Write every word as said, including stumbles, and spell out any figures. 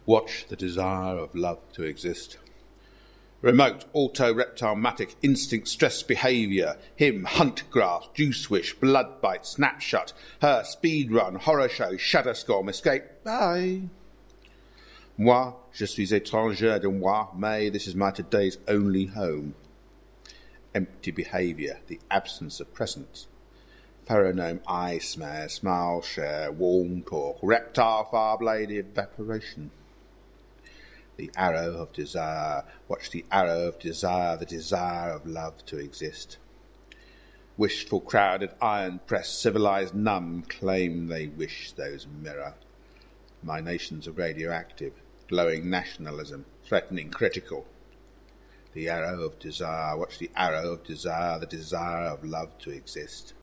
Watch the desire of love to exist. Remote, auto-reptile-matic, instinct, stress behaviour, him, hunt graph, juice wish, blood bite, snapshot, her, speed run, horror show, shadow storm, escape, bye. Moi, je suis étranger de moi, mais this is my today's only home. Empty behaviour, the absence of presence. Pheronome, eye smear, smile share, warm talk, reptile, far blade, evaporation. The arrow of desire, watch the arrow of desire, the desire of love to exist. Wishful, crowded, iron-pressed, civilised, numb, claim they wish those mirror. My nations are radioactive, glowing nationalism, threatening critical. The arrow of desire, watch the arrow of desire, the desire of love to exist.